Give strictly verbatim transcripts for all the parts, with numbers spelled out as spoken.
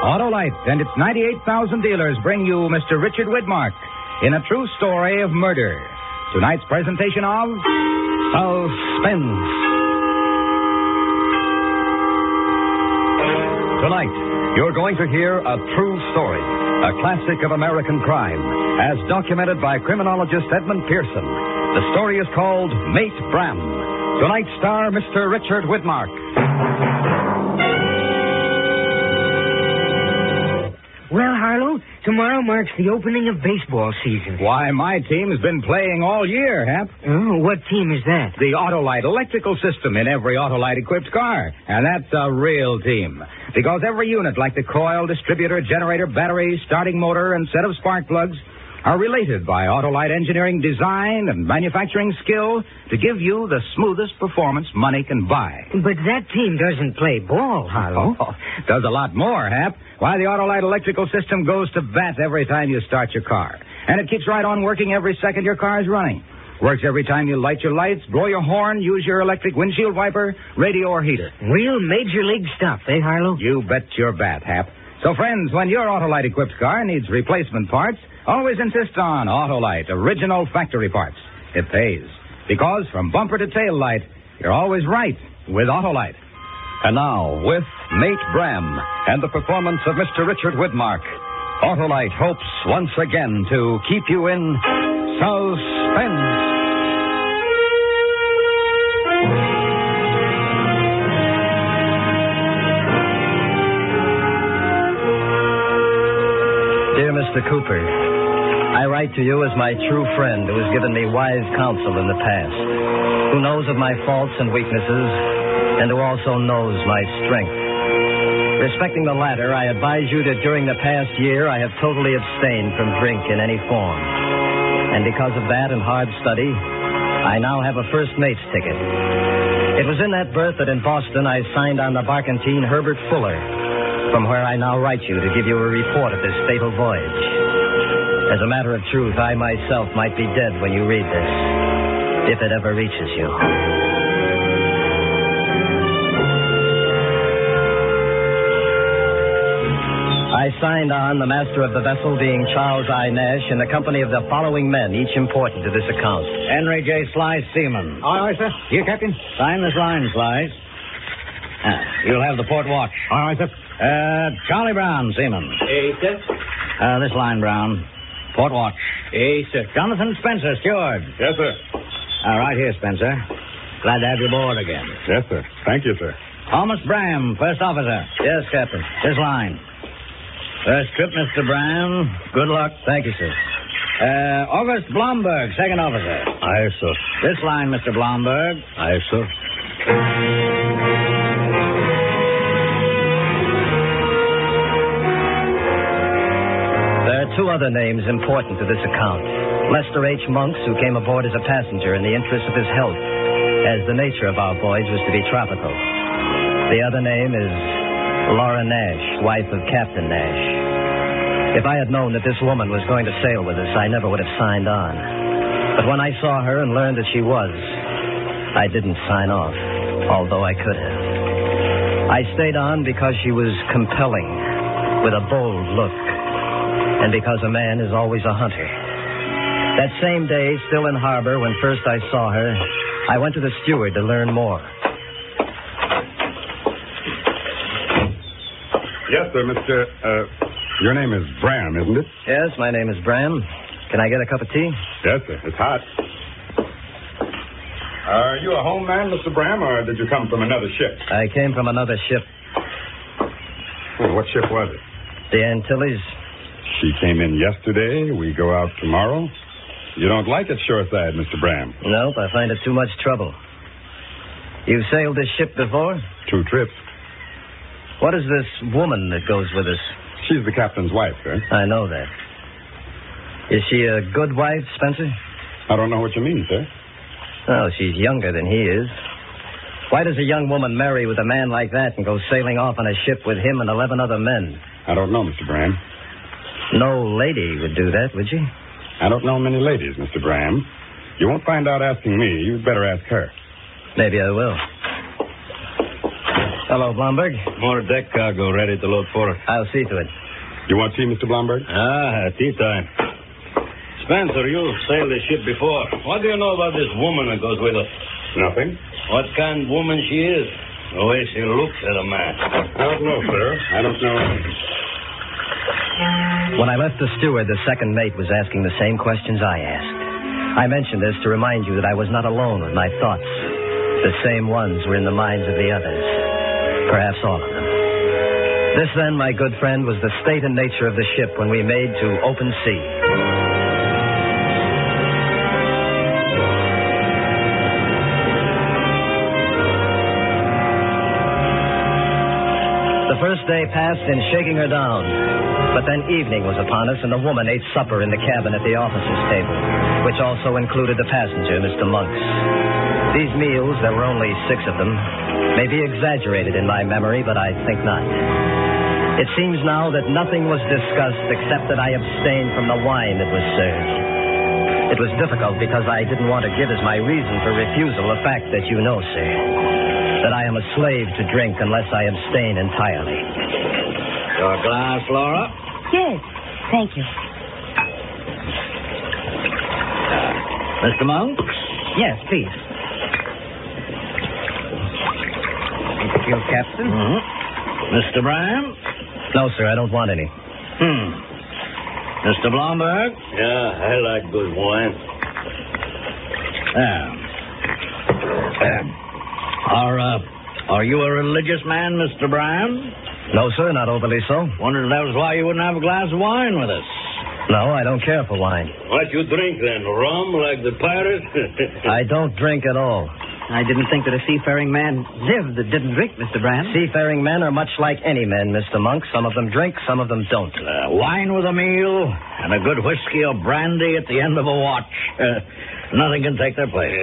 Autolite and its ninety-eight thousand dealers bring you Mister Richard Widmark in a true story of murder. Tonight's presentation of Suspense. Tonight, you're going to hear a true story, a classic of American crime, as documented by criminologist Edmund Pearson. The story is called Mate Bram. Tonight's star, Mister Richard Widmark. Well, Harlow, tomorrow marks the opening of baseball season. Why, my team's been playing all year, Hap. Oh, what team is that? The Autolite electrical system in every Autolite-equipped car. And that's a real team. Because every unit, like the coil, distributor, generator, battery, starting motor, and set of spark plugs, are related by Autolite engineering design and manufacturing skill to give you the smoothest performance money can buy. But that team doesn't play ball, Harlow. Oh, does a lot more, Hap. Why, the Autolite electrical system goes to bat every time you start your car. And it keeps right on working every second your car is running. Works every time you light your lights, blow your horn, use your electric windshield wiper, radio, or heater. Real major league stuff, eh, Harlow? You bet your bat, Hap. So, friends, when your Autolite-equipped car needs replacement parts, always insist on Autolite original factory parts. It pays. Because from bumper to tail light, you're always right with Autolite. And now, with Mate Bram and the performance of Mister Richard Widmark, Autolite hopes once again to keep you in suspense. Dear Mister Cooper, I write to you as my true friend who has given me wise counsel in the past, who knows of my faults and weaknesses, and who also knows my strength. Respecting the latter, I advise you that during the past year I have totally abstained from drink in any form. And because of that and hard study, I now have a first mate's ticket. It was in that berth that in Boston I signed on the barkentine Herbert Fuller, from where I now write you to give you a report of this fatal voyage. As a matter of truth, I myself might be dead when you read this, if it ever reaches you. I signed on, the master of the vessel being Charles I. Nash, in the company of the following men, each important to this account. Henry J. Slice, seaman. Aye, aye, sir. Here, Captain. Sign this line, Slice. Ah, you'll have the port watch. Aye, aye, sir. Uh, Charlie Brown, seaman. Hey, sir. Uh, this line, Brown. Port watch. Hey, sir. Jonathan Spencer, steward. Yes, sir. Uh, right here, Spencer. Glad to have you aboard again. Yes, sir. Thank you, sir. Thomas Bram, first officer. Yes, Captain. This line. First trip, Mister Brown. Good luck. Thank you, sir. Uh, August Blomberg, second officer. Aye, sir. This line, Mister Blomberg. Aye, sir. There are two other names important to this account. Lester H. Monks, who came aboard as a passenger in the interest of his health, as the nature of our voyage was to be tropical. The other name is Laura Nash, wife of Captain Nash. If I had known that this woman was going to sail with us, I never would have signed on. But when I saw her and learned that she was, I didn't sign off, although I could have. I stayed on because she was compelling, with a bold look, and because a man is always a hunter. That same day, still in harbor, when first I saw her, I went to the steward to learn more. Yes, sir, Mister Uh, your name is Bram, isn't it? Yes, my name is Bram. Can I get a cup of tea? Yes, sir. It's hot. Are you a home man, Mister Bram, or did you come from another ship? I came from another ship, Oh, what ship was it? the Antilles. She came in yesterday. We go out tomorrow. You don't like it shoreside, Mister Bram. Nope, I find it too much trouble. You've sailed this ship before? Two trips. What is this woman that goes with us? She's the captain's wife, sir. I know that. Is she a good wife, Spencer? I don't know what you mean, sir. Oh, she's younger than he is. Why does a young woman marry with a man like that and go sailing off on a ship with him and eleven other men? I don't know, Mister Bram. No lady would do that, would she? I don't know many ladies, Mister Bram. You won't find out asking me. You'd better ask her. Maybe I will. Hello, Blomberg. More deck cargo ready to load for it. I'll see to it. You want tea, Mister Blomberg? Ah, tea time. Spencer, you sailed this ship before. What do you know about this woman that goes with us? Nothing. What kind of woman she is? The way she looks at a man. I don't know, sir. I don't know. When I left the steward, the second mate was asking the same questions I asked. I mentioned this to remind you that I was not alone with my thoughts. The same ones were in the minds of the others. Perhaps all of them. This, then, my good friend, was the state and nature of the ship when we made to open sea. The first day passed in shaking her down. But then evening was upon us, and the woman ate supper in the cabin at the officer's table, which also included the passenger, Mister Monks. These meals, there were only six of them, may be exaggerated in my memory, but I think not. It seems now that nothing was discussed except that I abstained from the wine that was served. It was difficult because I didn't want to give as my reason for refusal a fact that you know, sir. That I am a slave to drink unless I abstain entirely. Your glass, Laura? Yes, thank you. Uh, Mister Monks? Yes, please. Thank you, Captain. Mm-hmm. Mister Bram? No, sir, I don't want any. Hmm. Mister Blomberg? Yeah, I like good wine. Yeah. Um, are, uh, are you a religious man, Mister Bram? No, sir, not overly so. Wondered if that was why you wouldn't have a glass of wine with us. No, I don't care for wine. What you drink, then? Rum, like the pirates? I don't drink at all. I didn't think that a seafaring man lived that didn't drink, Mister Brand. Seafaring men are much like any men, Mister Monk. Some of them drink, some of them don't. Uh, wine with a meal and a good whiskey or brandy at the end of a watch. Uh, nothing can take their place.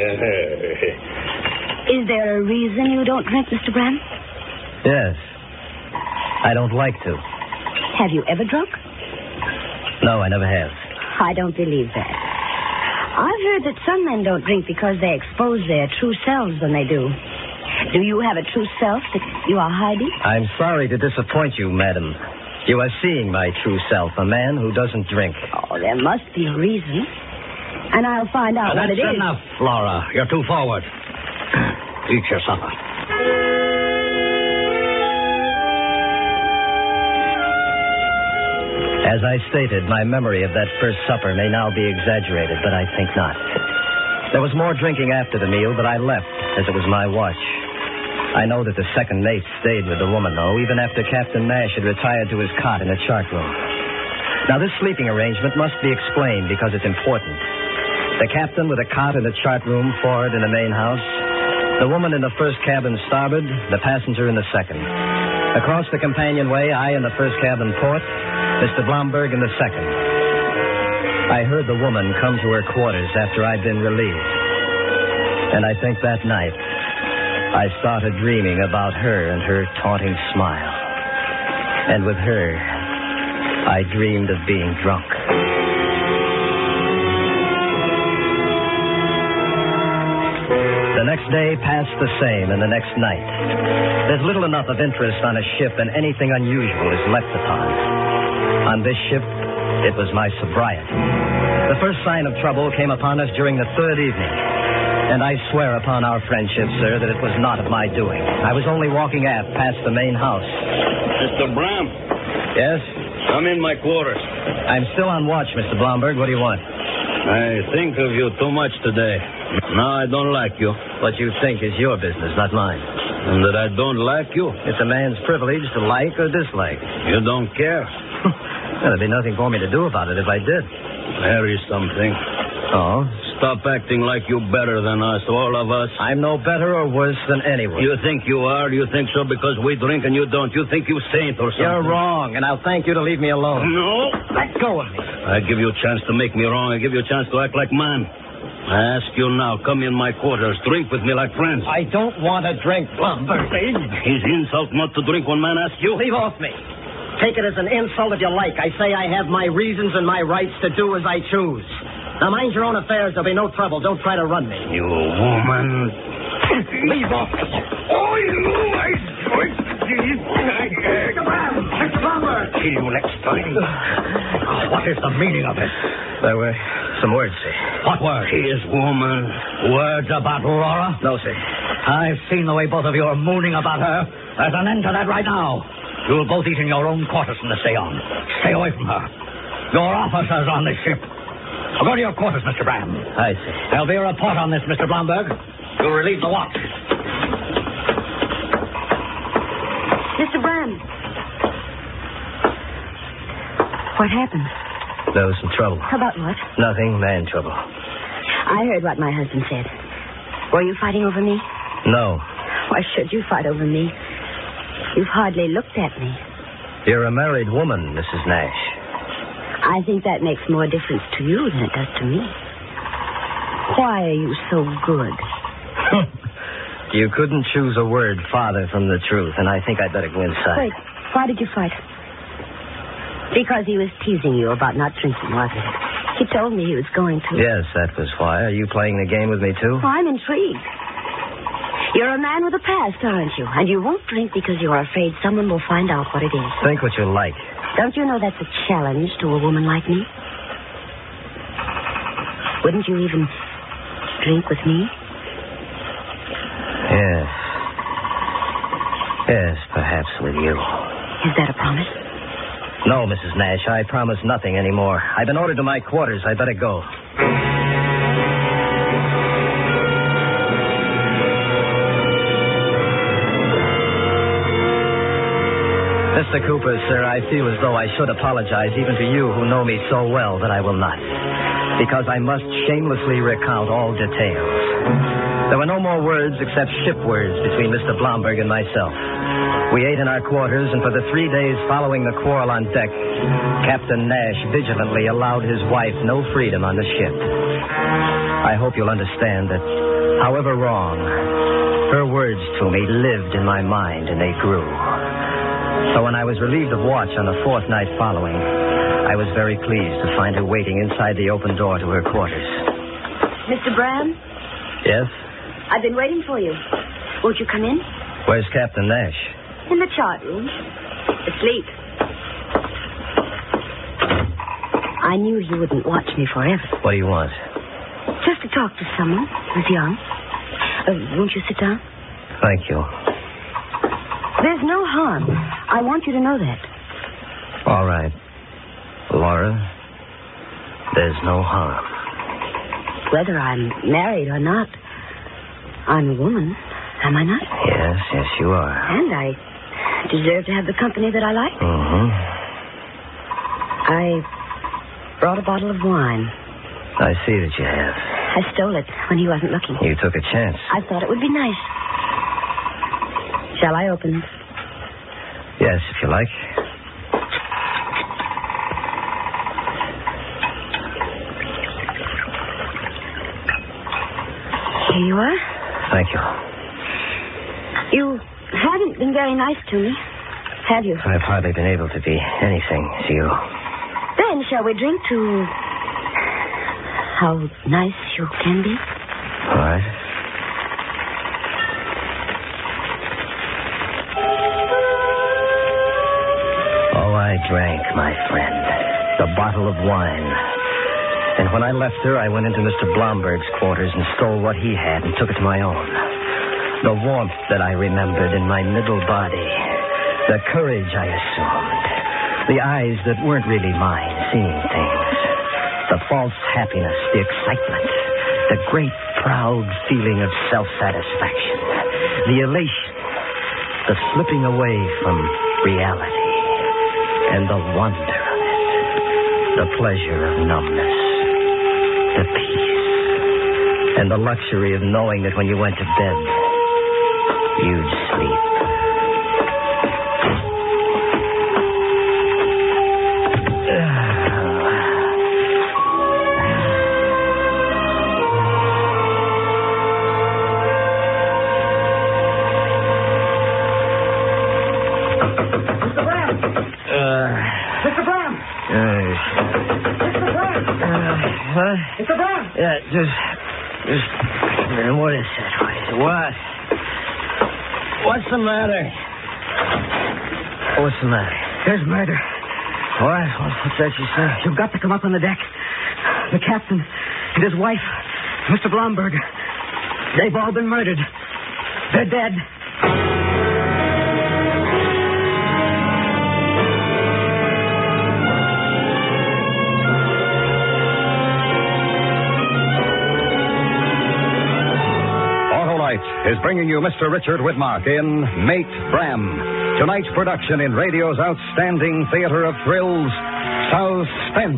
Is there a reason you don't drink, Mister Brand? Yes. I don't like to. Have you ever drunk? No, I never have. I don't believe that. I've heard that some men don't drink because they expose their true selves when they do. Do you have a true self that you are hiding? I'm sorry to disappoint you, madam. You are seeing my true self, a man who doesn't drink. Oh, there must be a reason. And I'll find out Now, what it that's is. enough, Flora. You're too forward. Eat your supper. As I stated, my memory of that first supper may now be exaggerated, but I think not. There was more drinking after the meal, but I left, as it was my watch. I know that the second mate stayed with the woman, though, even after Captain Nash had retired to his cot in the chart room. Now, this sleeping arrangement must be explained because it's important. The captain with a cot in the chart room forward in the main house, the woman in the first cabin starboard, the passenger in the second. Across the companionway, I in the first cabin port, Mister Blomberg in the second. I heard the woman come to her quarters after I'd been relieved. And I think that night, I started dreaming about her and her taunting smile. And with her, I dreamed of being drunk. The next day passed the same, and the next night. There's little enough of interest on a ship, and anything unusual is left upon. On this ship, it was my sobriety. The first sign of trouble came upon us during the third evening. And I swear upon our friendship, sir, that it was not of my doing. I was only walking aft past the main house. Mister Bram? Yes? I'm in my quarters. I'm still on watch, Mister Blomberg. What do you want? I think of you too much today. No, I don't like you. What you think is your business, not mine. And that I don't like you? It's a man's privilege to like or dislike. You don't care? Well, there'd be nothing for me to do about it if I did. There is something. Oh? Stop acting like you're better than us, all of us. I'm no better or worse than anyone. You think you are? You think so because we drink and you don't? You think you saint or something? You're wrong, and I'll thank you to leave me alone. No. Let go of me. I give you a chance to make me wrong. I give you a chance to act like man. I ask you now, come in my quarters, drink with me like friends. I don't want to drink, Blomberg. Is insult not to drink when man asks you? Leave off me. Take it as an insult if you like. I say I have my reasons and my rights to do as I choose. Now, mind your own affairs. There'll be no trouble. Don't try to run me. You woman. Leave off me. Oh, you, I... kill you next time. What is the meaning of it? There were some words, sir. What words? His woman. Words about Laura? No, sir. I've seen the way both of you are mooning about her. There's an end to that right now. You'll both eat in your own quarters from this day on. Stay away from her. Your officers on this ship. Go to your quarters, Mister Bram. Aye, sir. There'll be a report on this, Mister Blomberg. You'll relieve the watch. Mister Bram. What happened? There was some trouble. About what? Nothing, man trouble. I heard what my husband said. Were you fighting over me? No. Why should you fight over me? You've hardly looked at me. You're a married woman, Missus Nash. I think that makes more difference to you than it does to me. Why are you so good? You couldn't choose a word farther from the truth, and I think I'd better go inside. Wait, why did you fight? Because he was teasing you about not drinking, wasn't it? He told me he was going to. Yes, that was why. Are you playing the game with me, too? Oh, I'm intrigued. You're a man with a past, aren't you? And you won't drink because you're afraid someone will find out what it is. Think what you like. Don't you know that's a challenge to a woman like me? Wouldn't you even drink with me? Yes. Yes, perhaps with you. Is that a promise? No, Missus Nash, I promise nothing anymore. I've been ordered to my quarters. I better go. Mister Cooper, sir, I feel as though I should apologize even to you who know me so well that I will not. Because I must shamelessly recount all details. There were no more words except ship words between Mister Blomberg and myself. We ate in our quarters, and for the three days following the quarrel on deck, Captain Nash vigilantly allowed his wife no freedom on the ship. I hope you'll understand that, however wrong, her words to me lived in my mind, and they grew. So when I was relieved of watch on the fourth night following, I was very pleased to find her waiting inside the open door to her quarters. Mister Bram? Yes? I've been waiting for you. Won't you come in? Where's Captain Nash? In the chart room. Asleep. I knew he wouldn't watch me forever. What do you want? Just to talk to someone who's young. Uh, won't you sit down? Thank you. There's no harm. I want you to know that. All right. Laura, there's no harm. Whether I'm married or not, I'm a woman, am I not? Yes, yes, you are. And I deserve to have the company that I like. Mm-hmm. I brought a bottle of wine. I see that you have. I stole it when he wasn't looking. You took a chance. I thought it would be nice. Shall I open it? Yes, if you like. Here you are. Thank you. You haven't been very nice to me, have you? I've hardly been able to be anything to you. Then shall we drink to how nice you can be? All right. Oh, I drank, my friend, the bottle of wine. And when I left her, I went into Mister Blomberg's quarters and stole what he had and took it to my own. The warmth that I remembered in my middle body, the courage I assumed, the eyes that weren't really mine, seeing things, the false happiness, the excitement, the great proud feeling of self-satisfaction, the elation, the slipping away from reality, and the wonder of it, the pleasure of numbness, the peace, and the luxury of knowing that when you went to bed, you'd sleep. Mister Brown! Uh, Mister Brown! uh, Mister Brown! uh, huh? Mister Brown! Yeah, just, just, uh, what is that? What is it? What? What's the matter? What's the matter? There's murder. What? What's that you say? You've got to come up on the deck. The captain and his wife, Mister Blomberg, they've all been murdered. They're dead. Autolite is bringing you Mister Richard Widmark in Mate Bram, tonight's production in radio's outstanding theater of thrills, Suspense.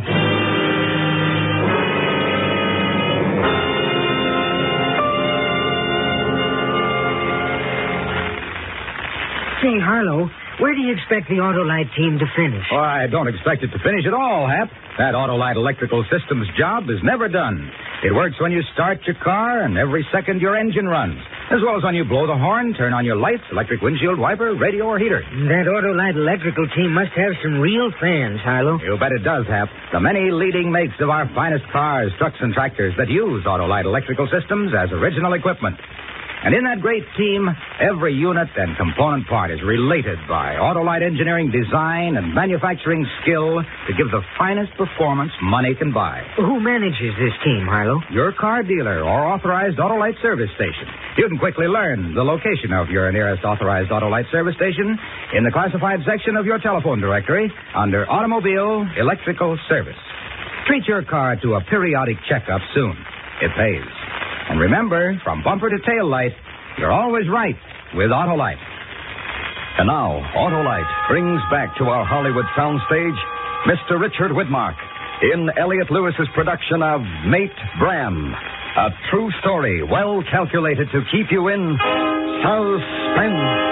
Say, Harlow, where do you expect the Autolite team to finish? Oh, I don't expect it to finish at all, Hap. That Autolite Electrical Systems job is never done. It works when you start your car and every second your engine runs, as well as when you blow the horn, turn on your lights, electric windshield wiper, radio, or heater. That Autolite Electrical team must have some real fans, Harlow. You bet it does, Hap. The many leading makes of our finest cars, trucks, and tractors that use Autolite Electrical Systems as original equipment. And in that great team, every unit and component part is related by Autolite engineering design and manufacturing skill to give the finest performance money can buy. Who manages this team, Harlow? Your car dealer or authorized Autolite service station. You can quickly learn the location of your nearest authorized Autolite service station in the classified section of your telephone directory under Automobile Electrical Service. Treat your car to a periodic checkup soon. It pays. And remember, from bumper to tail light, you're always right with Autolite. And now, Autolite brings back to our Hollywood soundstage Mister Richard Widmark in Elliot Lewis's production of Mate Bram, a true story well calculated to keep you in suspense.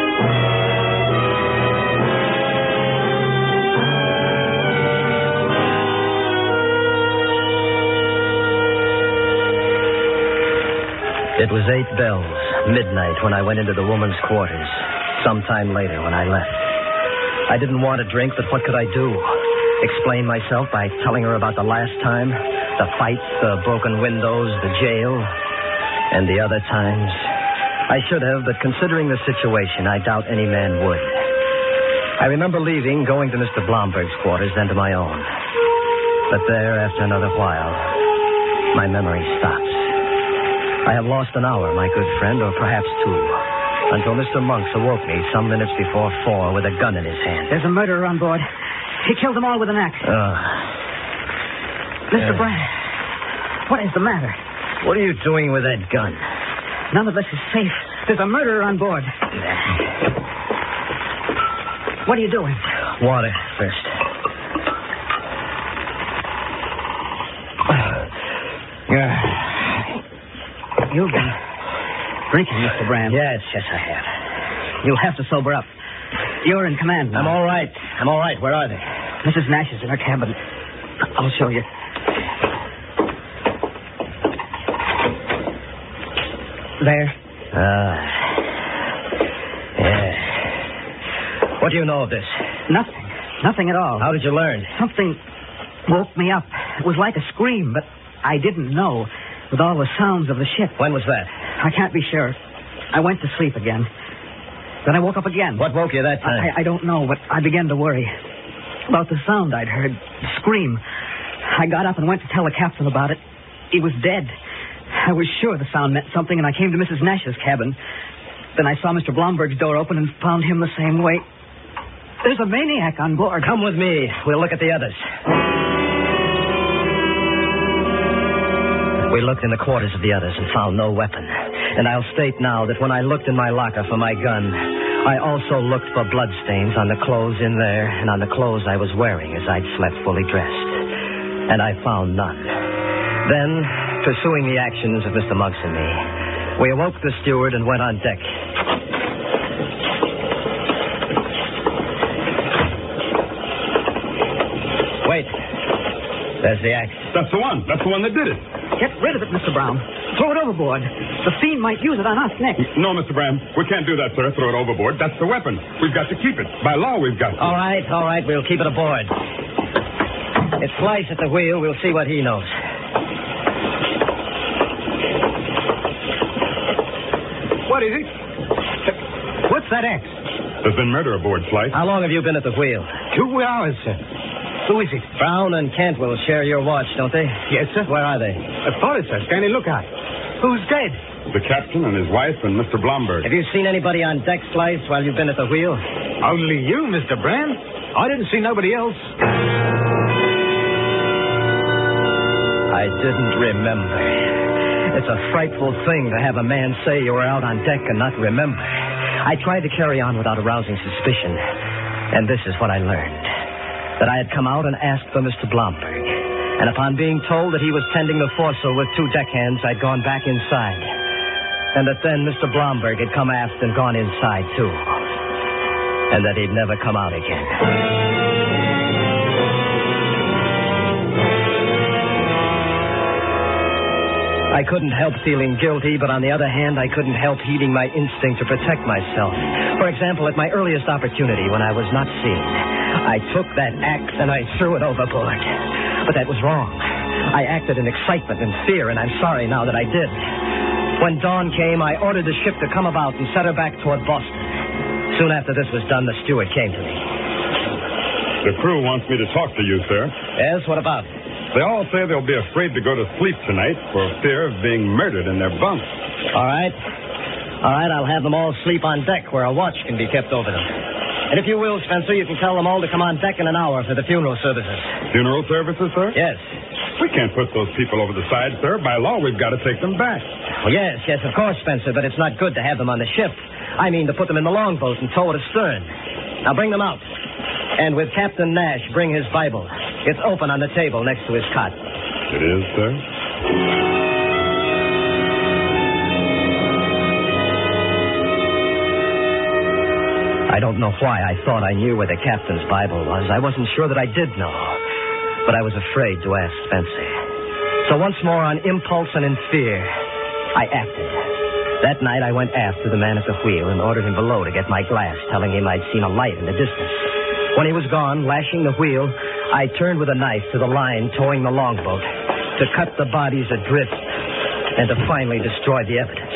It was eight bells, midnight, when I went into the woman's quarters. Sometime later, when I left. I didn't want to drink, but what could I do? Explain myself by telling her about the last time? The fights, the broken windows, the jail, and the other times? I should have, but considering the situation, I doubt any man would. I remember leaving, going to Mister Blomberg's quarters, then to my own. But there, after another while, my memory stops. I have lost an hour, my good friend, or perhaps two, until Mister Monks awoke me some minutes before four with a gun in his hand. There's a murderer on board. He killed them all with an axe. Uh, Mister uh, Brand, what is the matter? What are you doing with that gun? None of us is safe. There's a murderer on board. What are you doing? Water first. Yeah. You've been drinking, Mister Brand. Yes, yes, I have. You'll have to sober up. You're in command now. I'm all right. I'm all right. Where are they? Missus Nash is in her cabin. I'll show you. There. Ah. Yeah. What do you know of this? Nothing. Nothing at all. How did you learn? Something woke me up. It was like a scream, but I didn't know. With all the sounds of the ship. When was that? I can't be sure. I went to sleep again. Then I woke up again. What woke you that time? I, I don't know, but I began to worry. About the sound I'd heard. The scream. I got up and went to tell the captain about it. He was dead. I was sure the sound meant something, and I came to Missus Nash's cabin. Then I saw Mister Blomberg's door open and found him the same way. There's a maniac on board. Come with me. We'll look at the others. We looked in the quarters of the others and found no weapon. And I'll state now that when I looked in my locker for my gun, I also looked for bloodstains on the clothes in there and on the clothes I was wearing as I'd slept fully dressed. And I found none. Then, pursuing the actions of Mister Monks and me, we awoke the steward and went on deck. Wait. There's the axe. That's the one. That's the one that did it. Get rid of it, Mister Brown. Throw it overboard. The fiend might use it on us next. No, Mister Bram. We can't do that, sir. Throw it overboard. That's the weapon. We've got to keep it. By law, we've got to. All right, all right. We'll keep it aboard. It's Slice at the wheel. We'll see what he knows. What is it? What's that axe? There's been murder aboard, Slice. How long have you been at the wheel? Two hours, sir. Who is it? Brown and Cantwell share your watch, don't they? Yes, sir. Where are they? A forest, sir. Standing lookout. Who's dead? The captain and his wife and Mister Blomberg. Have you seen anybody on deck, Slice, while you've been at the wheel? Only you, Mister Brand. I didn't see nobody else. I didn't remember. It's a frightful thing to have a man say you were out on deck and not remember. I tried to carry on without arousing suspicion, and this is what I learned. That I had come out and asked for Mister Blomberg, and upon being told that he was tending the foresail with two deckhands, I'd gone back inside, and that then Mister Blomberg had come aft and gone inside, too, and that he'd never come out again. I couldn't help feeling guilty, but on the other hand, I couldn't help heeding my instinct to protect myself. For example, at my earliest opportunity, when I was not seen, I took that axe and I threw it overboard. But that was wrong. I acted in excitement and fear, and I'm sorry now that I did. When dawn came, I ordered the ship to come about and set her back toward Boston. Soon after this was done, the steward came to me. The crew wants me to talk to you, sir. Yes, what about? They all say they'll be afraid to go to sleep tonight for fear of being murdered in their bunks. All right. All right, I'll have them all sleep on deck where a watch can be kept over them. And if you will, Spencer, you can tell them all to come on deck in an hour for the funeral services. Funeral services, sir? Yes. We can't put those people over the side, sir. By law, we've got to take them back. Well, yes, yes, of course, Spencer, but it's not good to have them on the ship. I mean to put them in the longboat and tow it astern. Now bring them out. And with Captain Nash, bring his Bible. It's open on the table next to his cot. It is, sir? I don't know why I thought I knew where the captain's Bible was. I wasn't sure that I did know. But I was afraid to ask Spencer. So once more, on impulse and in fear, I acted. That night, I went aft to the man at the wheel and ordered him below to get my glass, telling him I'd seen a light in the distance. When he was gone, lashing the wheel, I turned with a knife to the line towing the longboat to cut the bodies adrift and to finally destroy the evidence.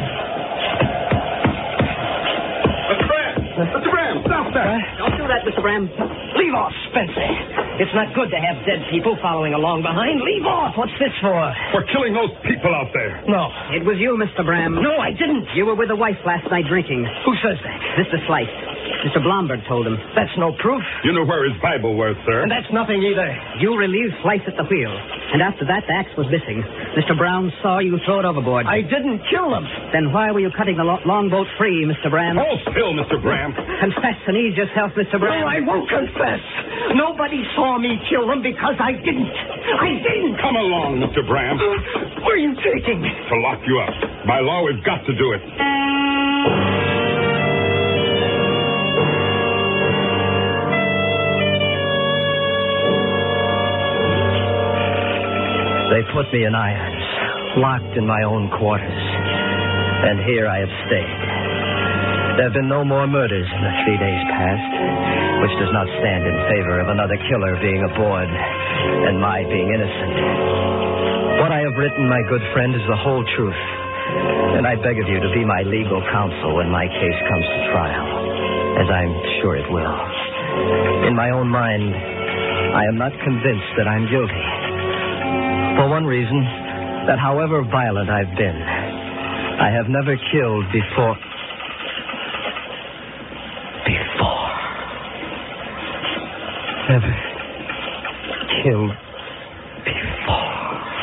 Mister Bram! Mister Bram, stop that! Huh? Don't do that, Mister Bram. Leave off, Spencer. It's not good to have dead people following along behind. Leave off. What's this for? For killing those people out there. No. It was you, Mister Bram. No, I didn't. You were with the wife last night drinking. Who says that? Mister Slice. Mister Blomberg told him. That's no proof. You know where his Bible was, sir. And that's nothing either. You relieved Slice at the wheel. And after that, the axe was missing. Mister Brown saw you throw it overboard. I didn't kill them. Then why were you cutting the lo- longboat free, Mister Bram? Hold still, Mister Bram. Confess and ease yourself, Mister Bram. No, I won't confess. Nobody saw me kill them because I didn't. I didn't. Come along, Mister Bram. Where are you taking me? To lock you up. By law, we've got to do it. They put me in irons, locked in my own quarters. And here I have stayed. There have been no more murders in the three days past, which does not stand in favor of another killer being aboard and my being innocent. What I have written, my good friend, is the whole truth. And I beg of you to be my legal counsel when my case comes to trial, as I'm sure it will. In my own mind, I am not convinced that I'm guilty. For one reason, that however violent I've been, I have never killed before. Before. Never killed before.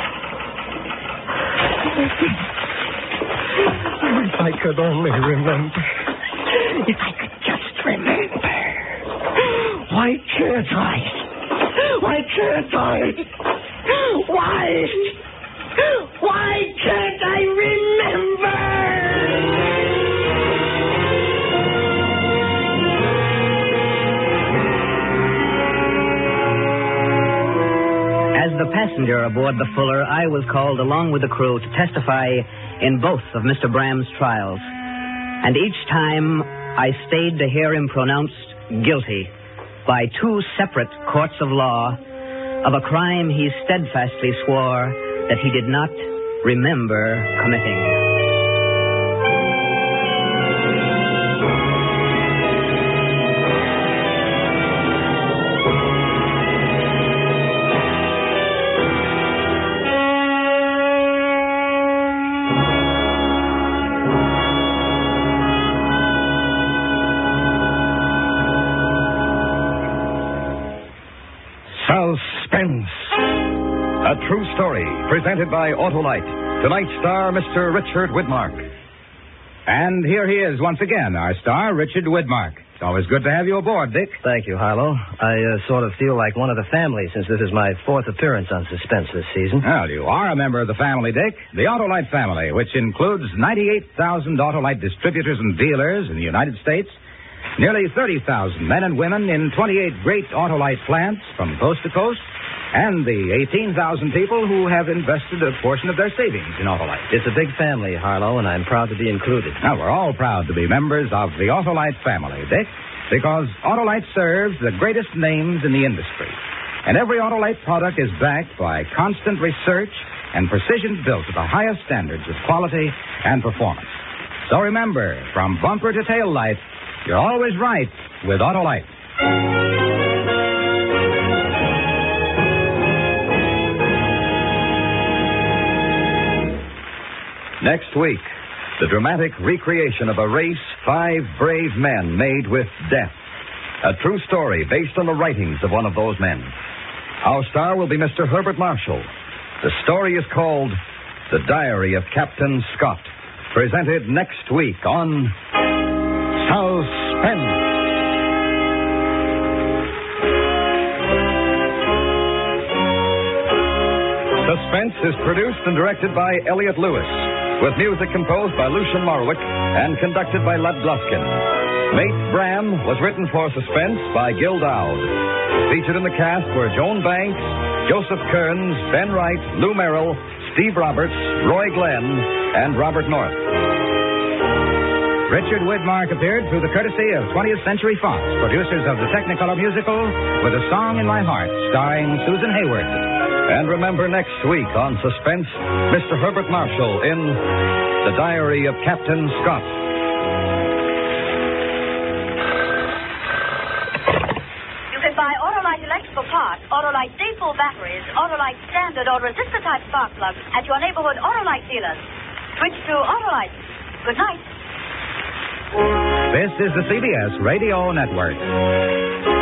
If I could only remember. If I could just remember. Why can't I? Why can't I? Why? Why can't I remember? As the passenger aboard the Fuller, I was called along with the crew to testify in both of Mister Bram's trials. And each time I stayed to hear him pronounced guilty by two separate courts of law of a crime he steadfastly swore that he did not remember committing. True Story, presented by Autolite. Tonight's star, Mister Richard Widmark. And here he is once again, our star, Richard Widmark. It's always good to have you aboard, Dick. Thank you, Harlow. I uh, sort of feel like one of the family since this is my fourth appearance on Suspense this season. Well, you are a member of the family, Dick. The Autolite family, which includes ninety-eight thousand Autolite distributors and dealers in the United States, nearly thirty thousand men and women in twenty-eight great Autolite plants from coast to coast, and the eighteen thousand people who have invested a portion of their savings in Autolite. It's a big family, Harlow, and I'm proud to be included. Now, we're all proud to be members of the Autolite family, Dick, because Autolite serves the greatest names in the industry. And every Autolite product is backed by constant research and precision built to the highest standards of quality and performance. So remember, from bumper to tail light, you're always right with Autolite. Next week, the dramatic recreation of a race five brave men made with death. A true story based on the writings of one of those men. Our star will be Mister Herbert Marshall. The story is called The Diary of Captain Scott. Presented next week on Suspense. Suspense is produced and directed by Elliot Lewis, with music composed by Lucian Morwick and conducted by Lud Gluskin. Mate Bram was written for Suspense by Gil Dowd. Featured in the cast were Joan Banks, Joseph Kearns, Ben Wright, Lou Merrill, Steve Roberts, Roy Glenn, and Robert North. Richard Widmark appeared through the courtesy of twentieth Century Fox, producers of the Technicolor musical With a Song in My Heart, starring Susan Hayward. And remember next week on Suspense, Mister Herbert Marshall in The Diary of Captain Scott. You can buy Autolite electrical parts, Autolite C-full batteries, Autolite standard or resistor type spark plugs at your neighborhood Autolite dealers. Switch to Autolite. Good night. This is the C B S Radio Network.